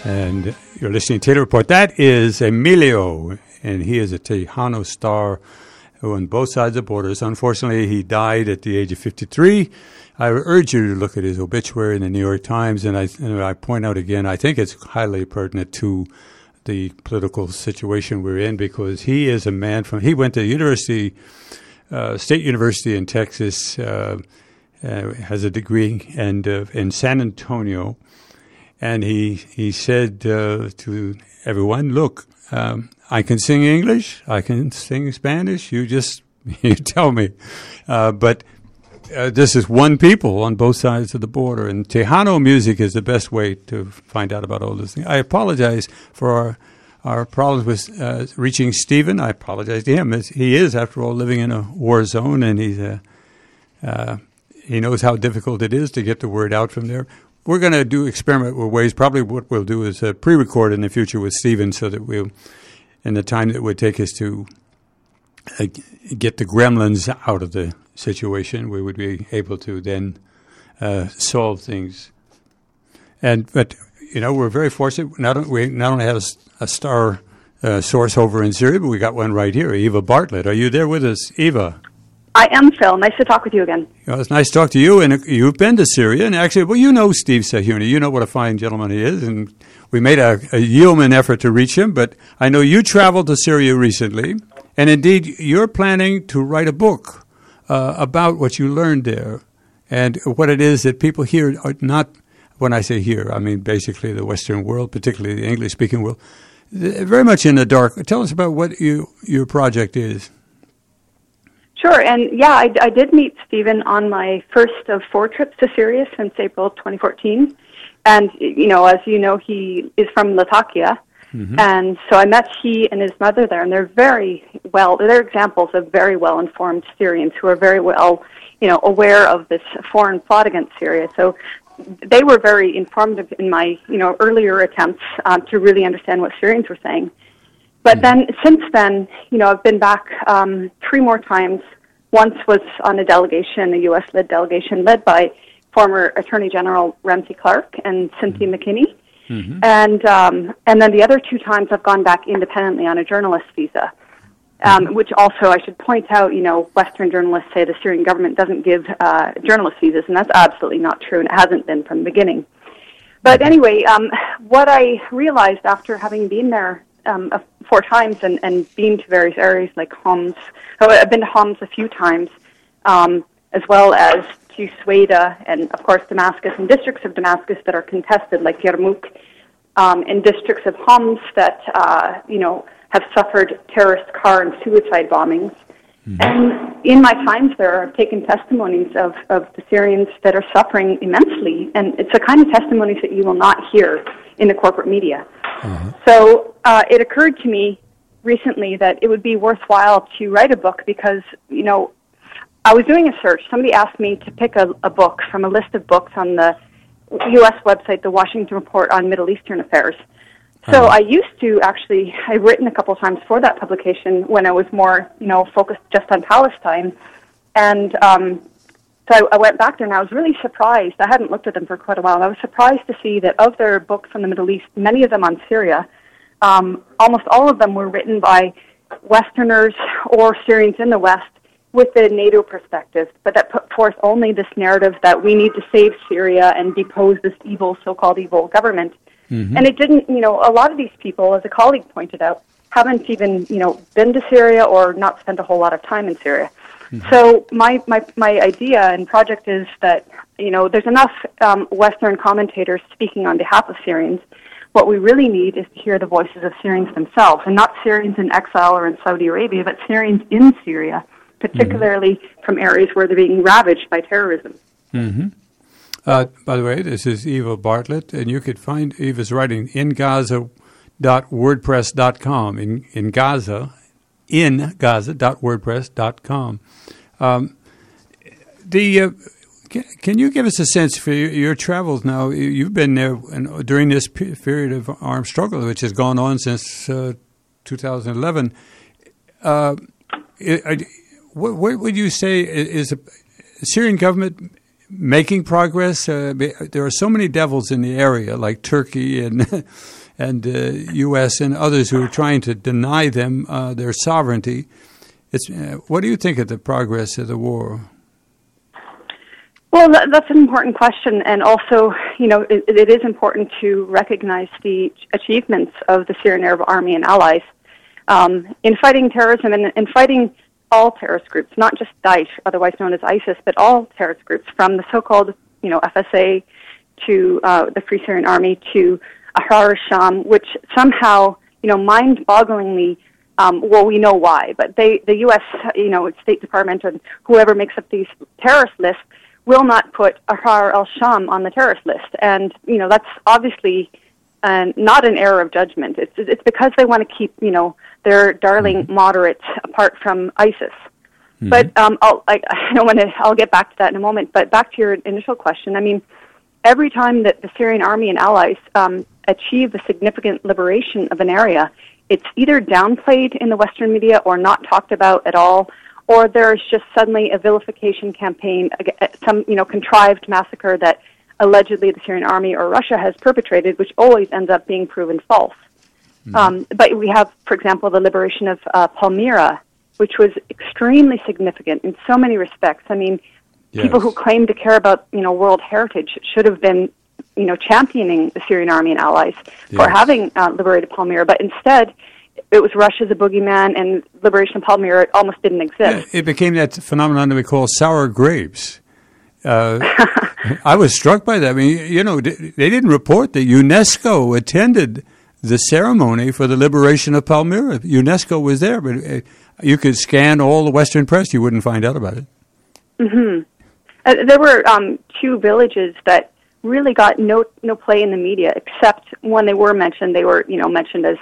And you're listening to Taylor Report. That is Emilio, and he is a Tejano star on both sides of borders. Unfortunately, he died at the age of 53. I urge you to look at his obituary in the New York Times, and I point out again, I think it's highly pertinent to the political situation we're in, because he is a man he went to university, State University in Texas, has a degree, and in San Antonio. And he said to everyone, look, I can sing English, I can sing Spanish, you tell me. But this is one people on both sides of the border, and Tejano music is the best way to find out about all this thing. I apologize for our problems with reaching Stephen. I apologize to him. He is, after all, living in a war zone, and he knows how difficult it is to get the word out from there. We're going to experiment with ways. Probably what we'll do is pre-record in the future with Stephen, so that in the time that it would take us to get the gremlins out of the situation, we would be able to then solve things. But we're very fortunate. We not only have a star source over in Syria, but we got one right here, Eva Bartlett. Are you there with us, Eva? I am, Phil. Nice to talk with you again. Well, it's nice to talk to you, and you've been to Syria. And actually, you know Steve Sahuni. You know what a fine gentleman he is, and we made a yeoman effort to reach him. But I know you traveled to Syria recently, and indeed, you're planning to write a book about what you learned there and what it is that people here are not. When I say here, I mean basically the Western world, particularly the English-speaking world, very much in the dark. Tell us about what your project is. Sure, and I did meet Stephen on my first of 4 trips to Syria since April 2014. And, as you know, he is from Latakia. Mm-hmm. And so I met he and his mother there, and they're examples of very well-informed Syrians who are very well, aware of this foreign plot against Syria. So they were very informative in my, earlier attempts to really understand what Syrians were saying. But then, since then, I've been back 3 more times. Once was on a delegation, a U.S.-led delegation led by former Attorney General Ramsey Clark and Cynthia McKinney. Mm-hmm. And then the other 2 times I've gone back independently on a journalist visa, which also I should point out, Western journalists say the Syrian government doesn't give journalist visas, and that's absolutely not true, and it hasn't been from the beginning. But anyway, what I realized after having been there 4 times and been to various areas like Homs. I've been to Homs a few times, as well as to Sweda and, of course, Damascus and districts of Damascus that are contested, like Yarmouk, and districts of Homs that, have suffered terrorist car and suicide bombings. Mm-hmm. And in my times there, I've taken testimonies of the Syrians that are suffering immensely, and it's the kind of testimonies that you will not hear in the corporate media. Mm-hmm. So it occurred to me recently that it would be worthwhile to write a book because, I was doing a search. Somebody asked me to pick a book from a list of books on the U.S. website, the Washington Report on Middle Eastern Affairs. So I used to I've written a couple of times for that publication when I was more, focused just on Palestine. And so I went back there and I was really surprised. I hadn't looked at them for quite a while. I was surprised to see that of their books on the Middle East, many of them on Syria, almost all of them were written by Westerners or Syrians in the West with the NATO perspective, but that put forth only this narrative that we need to save Syria and depose this so-called evil government. Mm-hmm. And it didn't, a lot of these people, as a colleague pointed out, haven't even, been to Syria or not spent a whole lot of time in Syria. Mm-hmm. So my idea and project is that, there's enough Western commentators speaking on behalf of Syrians. What we really need is to hear the voices of Syrians themselves, and not Syrians in exile or in Saudi Arabia, but Syrians in Syria, particularly from areas where they're being ravaged by terrorism. Mm-hmm. By the way, this is Eva Bartlett, and you could find Eva's writing in Gaza.wordpress.com, in Gaza.wordpress.com. Can you give us a sense for your travels now? You've been there during this period of armed struggle, which has gone on since 2011. What would you say is the Syrian government making progress? There are so many devils in the area, like Turkey and and U.S. and others who are trying to deny them their sovereignty. What do you think of the progress of the war? Well, that's an important question, and also, it is important to recognize the achievements of the Syrian Arab Army and allies in fighting terrorism and fighting all terrorist groups, not just Daesh, otherwise known as ISIS, but all terrorist groups, from the so-called, FSA to the Free Syrian Army to Ahrar al-Sham, which somehow, mind-bogglingly, we know why, but the U.S., State Department and whoever makes up these terrorist lists will not put Ahrar al-Sham on the terrorist list. And, that's obviously not an error of judgment. It's because they want to keep, their darling moderates apart from ISIS. Mm-hmm. But I'll get back to that in a moment. But back to your initial question, I mean, every time that the Syrian army and allies achieve a significant liberation of an area, it's either downplayed in the Western media or not talked about at all, or there's just suddenly a vilification campaign, some contrived massacre that allegedly the Syrian army or Russia has perpetrated, which always ends up being proven false. Mm-hmm. But we have, for example, the liberation of Palmyra, which was extremely significant in so many respects. I mean, yes. People who claim to care about world heritage should have been championing the Syrian army and allies for having liberated Palmyra, but instead it was Russia as a boogeyman, and liberation of Palmyra almost didn't exist. Yeah, it became that phenomenon that we call sour grapes. I was struck by that. I mean, they didn't report that UNESCO attended the ceremony for the liberation of Palmyra. UNESCO was there, but you could scan all the Western press, you wouldn't find out about it. Mm-hmm. There were 2 villages that really got no play in the media, except when they were mentioned. They were mentioned as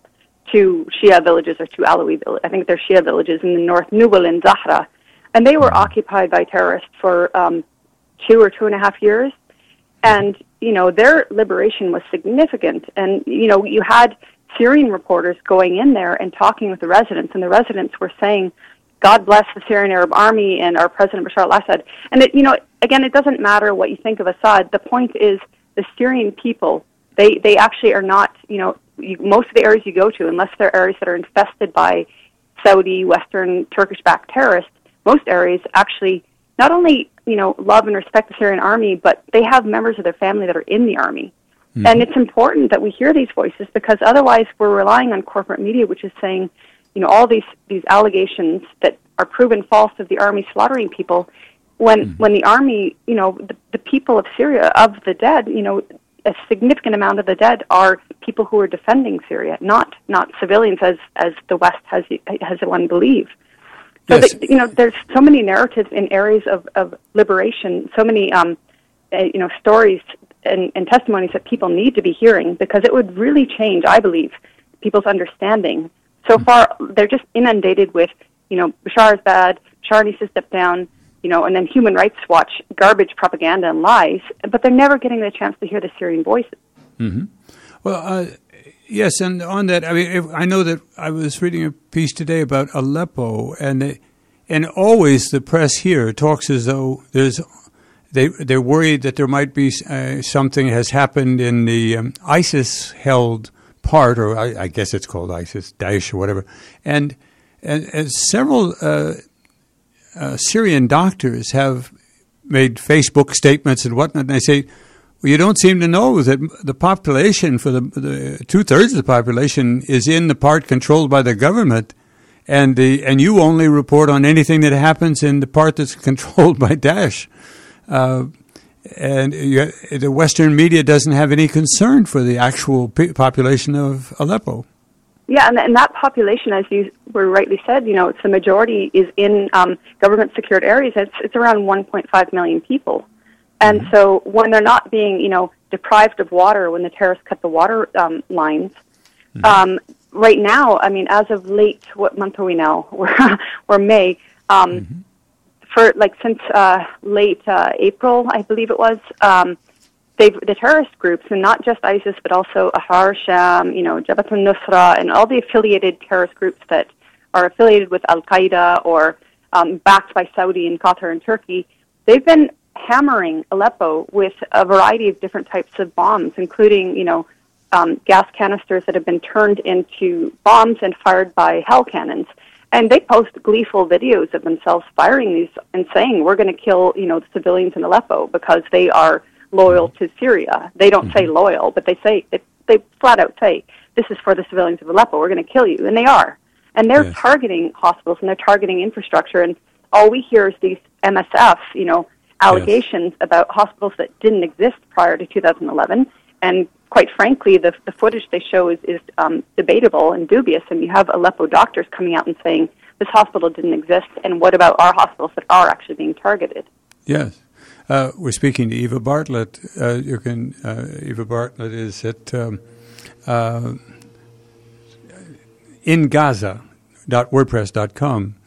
2 Shia villages or 2 Alawi villages. I think they're Shia villages in the north, Nubal and Zahra, and they were occupied by terrorists for 2 or 2.5 years. And their liberation was significant. And you had Syrian reporters going in there and talking with the residents, and the residents were saying, "God bless the Syrian Arab Army and our President Bashar al-Assad." And again, it doesn't matter what you think of Assad. The point is, the Syrian people, they actually are not, most of the areas you go to, unless they're areas that are infested by Saudi, Western, Turkish-backed terrorists, most areas actually not only, love and respect the Syrian army, but they have members of their family that are in the army. Mm-hmm. And it's important that we hear these voices, because otherwise we're relying on corporate media, which is saying, all these allegations that are proven false of the army slaughtering people, when the army, the people of Syria, of the dead, a significant amount of the dead are people who are defending Syria, not civilians as the West has one believe. So yes. There's so many narratives in areas of liberation, so many stories and testimonies that people need to be hearing, because it would really change, I believe, people's understanding. So far, they're just inundated with, Bashar is bad, Bashar needs to step down, and then Human Rights Watch garbage propaganda and lies, but they're never getting the chance to hear the Syrian voices. Mm-hmm. Well, yes, and on that, I know that I was reading a piece today about Aleppo, and always the press here talks as though they're worried that there might be something has happened in the ISIS-held part, or I guess it's called ISIS, Daesh, or whatever, and several Syrian doctors have made Facebook statements and whatnot, and they say, well, you don't seem to know that the population, for the 2/3 of the population, is in the part controlled by the government, and you only report on anything that happens in the part that's controlled by Daesh. And the Western media doesn't have any concern for the actual population of Aleppo. Yeah, and that population, as you were rightly said, it's the majority is in government-secured areas. It's around 1.5 million people. And so when they're not being, deprived of water, when the terrorists cut the water lines, right now, as of late, what month are we now? We're May. Since late April, I believe it was, the terrorist groups, and not just ISIS, but also Ahrar al-Sham, Jabhat al-Nusra, and all the affiliated terrorist groups that are affiliated with Al-Qaeda or backed by Saudi and Qatar and Turkey, they've been hammering Aleppo with a variety of different types of bombs, including, gas canisters that have been turned into bombs and fired by hell cannons. And they post gleeful videos of themselves firing these and saying, we're going to kill, the civilians in Aleppo because they are loyal to Syria. They don't say loyal, but they flat out say, this is for the civilians of Aleppo, we're going to kill you. And they are. And they're targeting hospitals and they're targeting infrastructure. And all we hear is these MSF, allegations about hospitals that didn't exist prior to 2011. And quite frankly, the footage they show is debatable and dubious. And you have Aleppo doctors coming out and saying, this hospital didn't exist, and what about our hospitals that are actually being targeted? Yes. We're speaking to Eva Bartlett. Eva Bartlett is at ingaza.wordpress.com.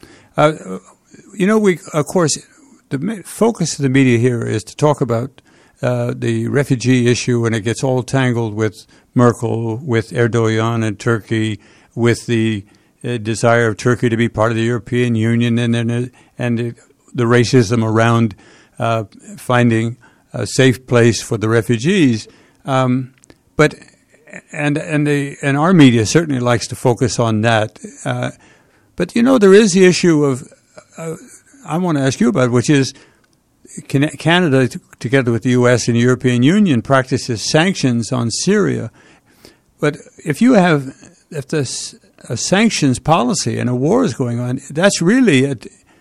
We, of course, the focus of the media here is to talk about the refugee issue, and it gets all tangled with Merkel, with Erdogan and Turkey, with the desire of Turkey to be part of the European Union, and the racism around finding a safe place for the refugees. But our media certainly likes to focus on that. But there is the issue of I want to ask you about, which is Canada, together with the U.S. and the European Union, practices sanctions on Syria. But if there's a sanctions policy and a war is going on, that's really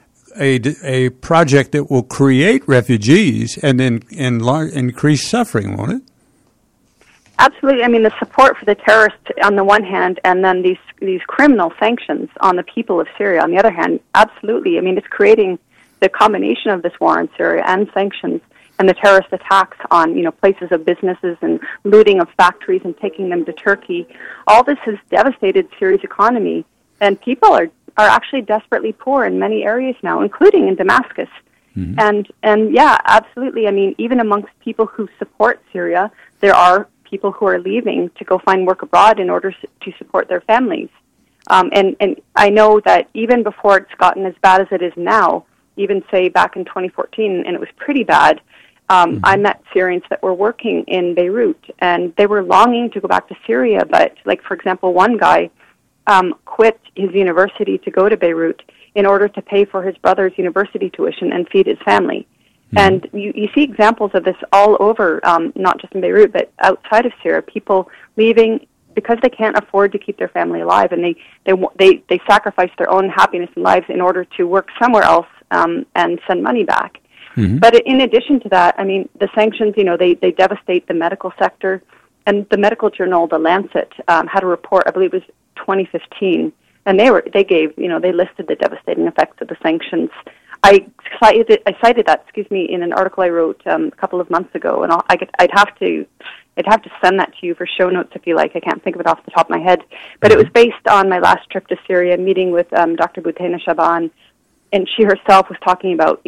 a project that will create refugees and then increase suffering, won't it? Absolutely. I mean, the support for the terrorists on the one hand, and then these criminal sanctions on the people of Syria on the other hand, absolutely. I mean, it's creating the combination of this war in Syria and sanctions and the terrorist attacks on, places of businesses and looting of factories and taking them to Turkey. All this has devastated Syria's economy, and people are actually desperately poor in many areas now, including in Damascus. Mm-hmm. And yeah, absolutely. I mean, even amongst people who support Syria, there are people who are leaving to go find work abroad in order to support their families. And I know that even before it's gotten as bad as it is now, even say back in 2014, and it was pretty bad, I met Syrians that were working in Beirut, and they were longing to go back to Syria, but, like, for example, one guy quit his university to go to Beirut in order to pay for his brother's university tuition and feed his family. And you see examples of this all over, not just in Beirut, but outside of Syria, people leaving because they can't afford to keep their family alive, and they sacrifice their own happiness and lives in order to work somewhere else and send money back. Mm-hmm. But in addition to that, I mean, the sanctions, they devastate the medical sector, and the medical journal, The Lancet, had a report, I believe it was 2015, and they listed the devastating effects of the sanctions. I cited that, in an article I wrote a couple of months ago, and I'd have to send that to you for show notes if you like. I can't think of it off the top of my head, but it was based on my last trip to Syria, meeting with Dr. Boutena Shaban, and she herself was talking about,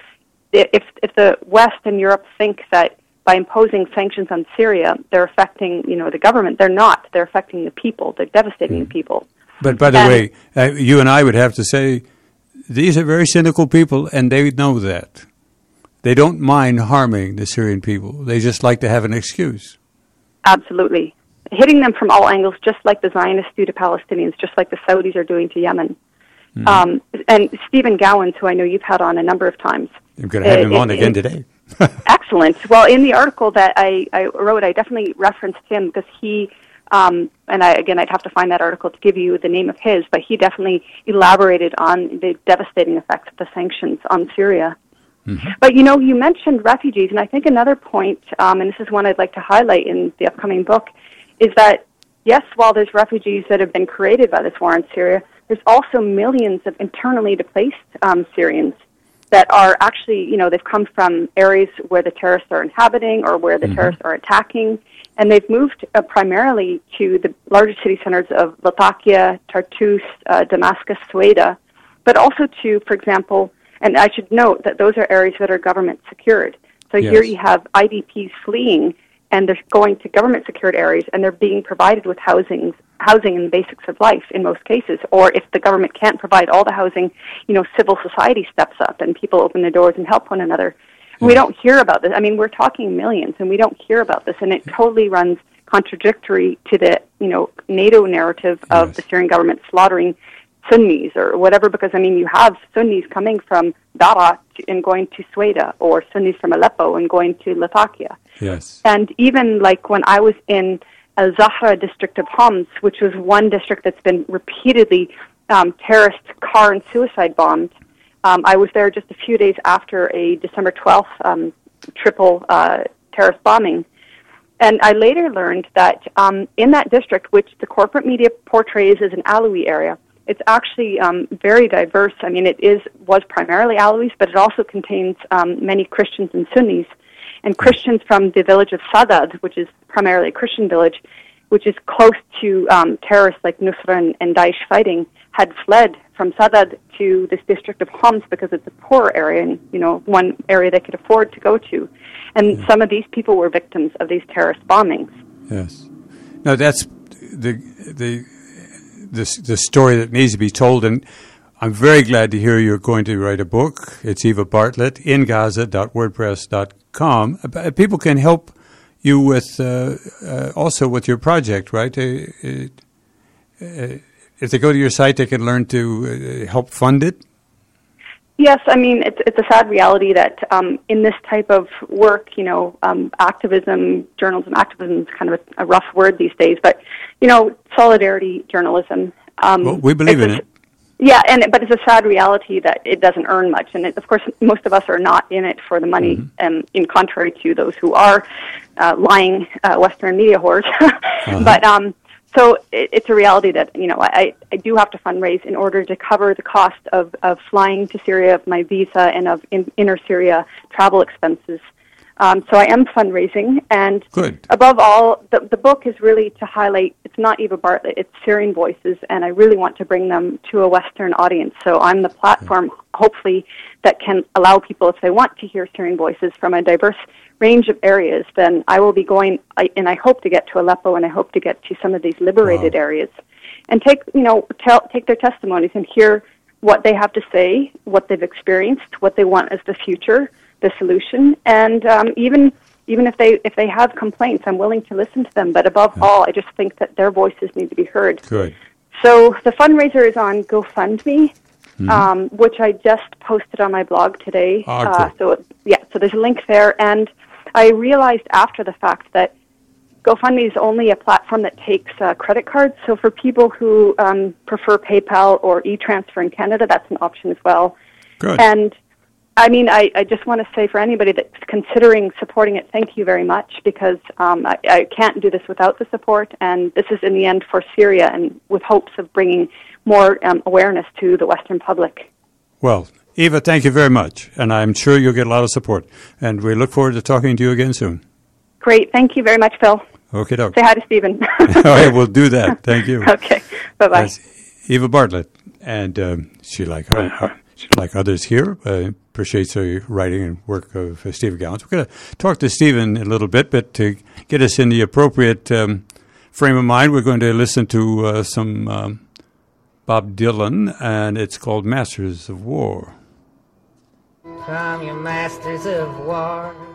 if the West and Europe think that by imposing sanctions on Syria, they're affecting, the government, they're not. They're affecting the people. They're devastating the people. But by the way, you and I would have to say, these are very cynical people, and they know that. They don't mind harming the Syrian people. They just like to have an excuse. Absolutely. Hitting them from all angles, just like the Zionists do to Palestinians, just like the Saudis are doing to Yemen. Mm-hmm. And Stephen Gowans, who I know you've had on a number of times. I'm going to have him on again today. Excellent. Well, in the article that I wrote, I definitely referenced him because he... I'd have to find that article to give you the name of his, but he definitely elaborated on the devastating effects of the sanctions on Syria. Mm-hmm. But, you mentioned refugees, and I think another point, and this is one I'd like to highlight in the upcoming book, is that, yes, while there's refugees that have been created by this war in Syria, there's also millions of internally displaced Syrians that are actually, they've come from areas where the terrorists are inhabiting or where the terrorists are attacking, and they've moved primarily to the larger city centers of Latakia, Tartus, Damascus, Sueda, but also to, for example, and I should note that those are areas that are government secured. So here you have IDPs fleeing, and they're going to government secured areas, and they're being provided with housing and the basics of life in most cases. Or if the government can't provide all the housing, civil society steps up and people open their doors and help one another. We don't hear about this. I mean, we're talking millions, and we don't hear about this, and it totally runs contradictory to the NATO narrative of the Syrian government slaughtering Sunnis or whatever. Because I mean, you have Sunnis coming from Daraa and going to Sweda, or Sunnis from Aleppo and going to Latakia. Yes. And even like when I was in Al Zahra district of Homs, which was one district that's been repeatedly terrorist car and suicide bombed. I was there just a few days after a December 12th triple terrorist bombing. And I later learned that in that district, which the corporate media portrays as an Alawi area, it's actually very diverse. I mean, was primarily Alawis, but it also contains many Christians and Sunnis. And Christians from the village of Sadad, which is primarily a Christian village, which is close to terrorists like Nusra and Daesh fighting, had fled from Sadad to this district of Homs because it's a poor area and, one area they could afford to go to. And some of these people were victims of these terrorist bombings. Yes. Now, that's the story that needs to be told, and I'm very glad to hear you're going to write a book. It's Eva Bartlett, ingaza.wordpress.com. People can help you with also with your project, right? If they go to your site, they can learn to help fund it? Yes, I mean, it's a sad reality that in this type of work, activism, journalism, activism is kind of a rough word these days, but, solidarity journalism. Well, we believe in it. Yeah, but it's a sad reality that it doesn't earn much. And of course, most of us are not in it for the money, in contrary to those who are lying Western media whores. But so it's a reality that, I do have to fundraise in order to cover the cost of flying to Syria, of my visa, and of inner Syria travel expenses. So I am fundraising, and above all, the book is really to highlight, it's not Eva Bartlett, it's Syrian voices, and I really want to bring them to a Western audience. So I'm the platform, hopefully, that can allow people, if they want to hear Syrian voices from a diverse range of areas, then I will be going, and I hope to get to Aleppo, and I hope to get to some of these liberated areas, and take their testimonies and hear what they have to say, what they've experienced, what they want as the future, the solution, and even if they have complaints, I'm willing to listen to them. But above all, I just think that their voices need to be heard. Good. So the fundraiser is on GoFundMe, which I just posted on my blog today. So there's a link there, and I realized after the fact that GoFundMe is only a platform that takes credit cards. So for people who prefer PayPal or e-transfer in Canada, that's an option as well. Good. And I mean, I just want to say for anybody that's considering supporting it, thank you very much, because I can't do this without the support, and this is in the end for Syria and with hopes of bringing more awareness to the Western public. Well, Eva, thank you very much, and I'm sure you'll get a lot of support, and we look forward to talking to you again soon. Great. Thank you very much, Phil. Okay, doke. Say hi to Stephen. All right, we'll do that. Thank you. Okay. Bye-bye. That's Eva Bartlett, and she, like others here, appreciates the writing and work of Stephen Gallants. We're going to talk to Stephen a little bit, but to get us in the appropriate frame of mind, we're going to listen to some Bob Dylan, and it's called Masters of War. From your masters of war,